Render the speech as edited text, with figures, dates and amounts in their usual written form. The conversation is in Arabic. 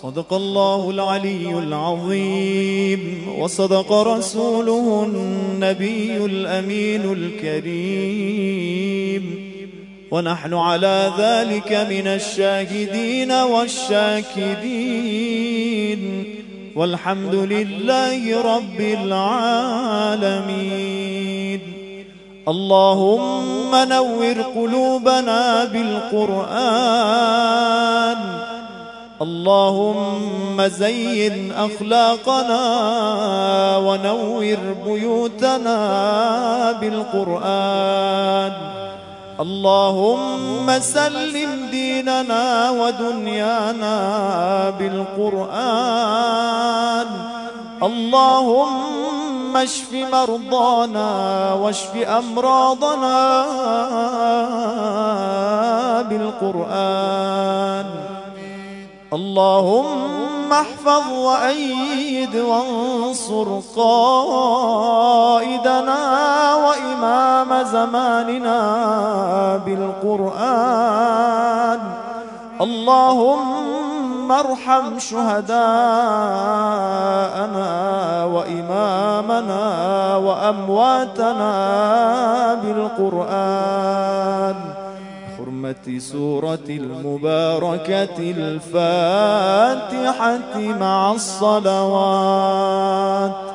صدق الله العلي العظيم، وصدق رسوله النبي الأمين الكريم، ونحن على ذلك من الشاهدين والشاكرين، والحمد لله رب العالمين. اللهم نور قلوبنا بالقرآن، اللهم زين أخلاقنا ونور بيوتنا بالقرآن، اللهم سلم ديننا ودنيانا بالقرآن، اللهم اشف مرضانا واشف أمراضنا بالقرآن، اللهم احفظ وأيد وانصر قائدنا وإمام زماننا بالقرآن، اللهم ارحم شهداءنا وإمامنا وأمواتنا بالقرآن، حرمة سورة المباركة الفاتحة مع الصلوات.